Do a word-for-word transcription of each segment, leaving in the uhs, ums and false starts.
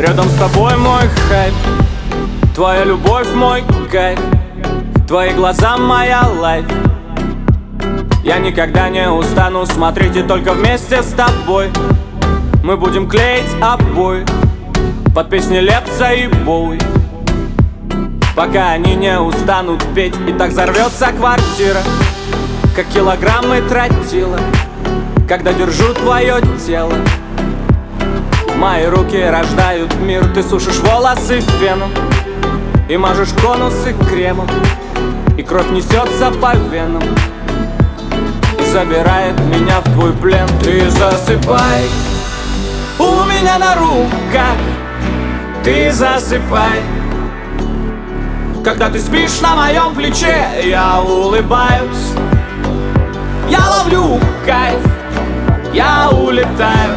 Рядом с тобой мой хайп, твоя любовь мой кайф, твои глаза моя лайф. Я никогда не устану смотреть, и только вместе с тобой мы будем клеить обои под песни Лепса и Боуи, пока они не устанут петь. И так взорвется квартира, как килограммы тротила, когда держу твое тело. Мои руки рождают мир, ты сушишь волосы феном и мажешь конусы кремом, и кровь несется по венам и забирает меня в твой плен. Ты засыпай у меня на руках, ты засыпай. Когда ты спишь на моем плече, я улыбаюсь, я ловлю кайф, я улетаю.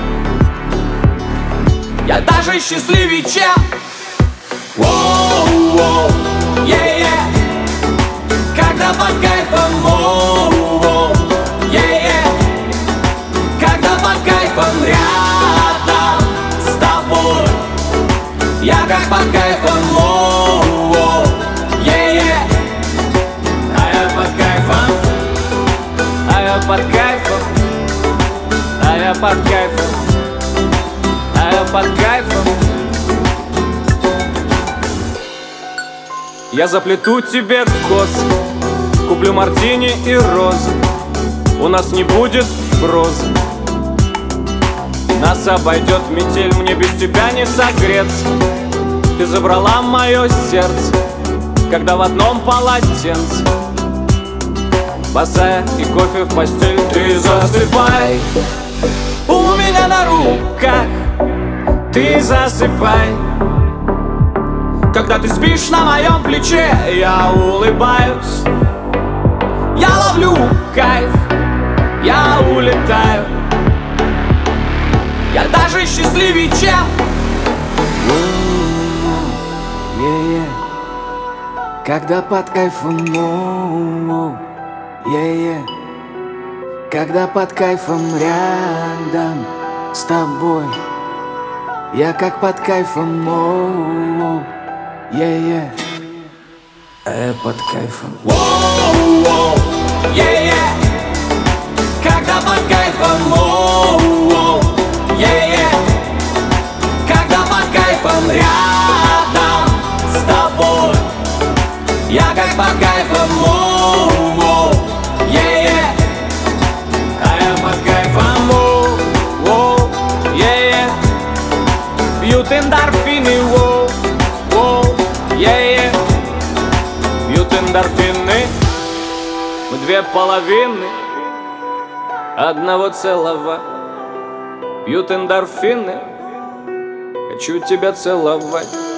Я даже счастливее, чем воу-воу, е-е. Когда под кайфом, воу-воу, е-е. Когда под кайфом рядом с тобой, я как под кайфом, воу-воу, е-е. А я под кайфом, а я под кайфом, а я под кайфом, а я под кайфом. Я заплету тебе косы, куплю мартини и розы. У нас не будет прозы, нас обойдет метель, мне без тебя не согреться. Ты забрала мое сердце, когда в одном полотенце, босая и кофе в постель. Ты засыпай у меня на руках, ты засыпай. Когда ты спишь на моем плече, я улыбаюсь, я ловлю кайф, я улетаю. Я даже счастливее, чем yeah, yeah. Когда под кайфом, yeah, yeah. Когда под кайфом рядом с тобой, я как под кайфом, yeah, yeah. А я под кайфом, воу-воу, е-е. Когда под кайфом, воу-воу, е-е. Когда под кайфом рядом с тобой, я как под кайфом, воу-воу, е-е. А я под кайфом, воу-воу, е-е. Бьют эндорфины, воу-воу, е-е. Бьют эндорфины, мы две половины одного целого. Бьют эндорфины, хочу тебя целовать.